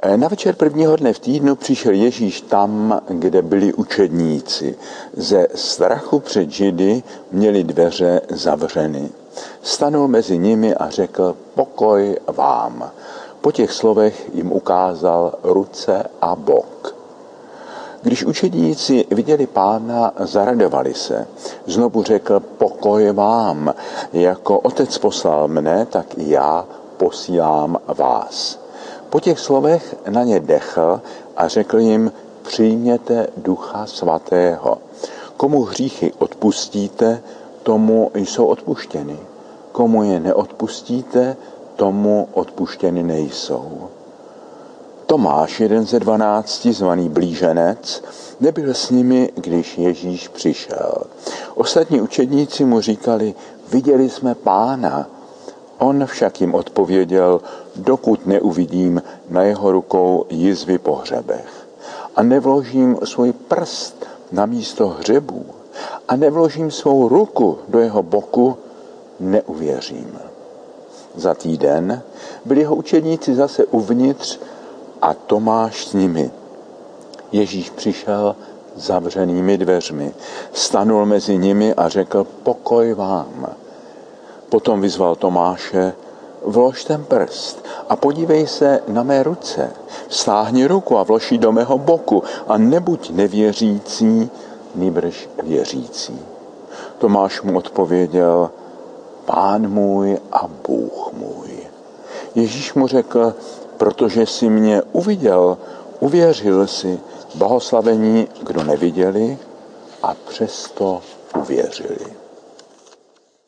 Na večer prvního dne v týdnu přišel Ježíš tam, kde byli učedníci. Ze strachu před Židy měli dveře zavřeny. Stanul mezi nimi a řekl: pokoj vám. Po těch slovech jim ukázal ruce a bok. Když učedníci viděli Pána, zaradovali se. Znovu řekl: pokoj vám. Jako Otec poslal mne, tak i já posílám vás. Po těch slovech na ně dechl a řekl jim: přijměte Ducha Svatého. Komu hříchy odpustíte, tomu jsou odpuštěny. Komu je neodpustíte, tomu odpuštěny nejsou. Tomáš, jeden ze 12, zvaný Blíženec, nebyl s nimi, když Ježíš přišel. Ostatní učedníci mu říkali: viděli jsme Pána. On však jim odpověděl: dokud neuvidím na jeho rukou jizvy po hřebech a nevložím svůj prst na místo hřebů a nevložím svou ruku do jeho boku, neuvěřím. Za týden byli jeho učedníci zase uvnitř a Tomáš s nimi. Ježíš přišel zavřenými dveřmi, stanul mezi nimi a řekl: pokoj vám. Potom vyzval Tomáše: vlož ten prst a podívej se na mé ruce. Stáhni ruku a vlož ji do mého boku a nebuď nevěřící, nýbrž věřící. Tomáš mu odpověděl: Pán můj a Bůh můj. Ježíš mu řekl: protože jsi mě uviděl, uvěřil jsi. Blahoslavení, kdo neviděli a přesto uvěřili.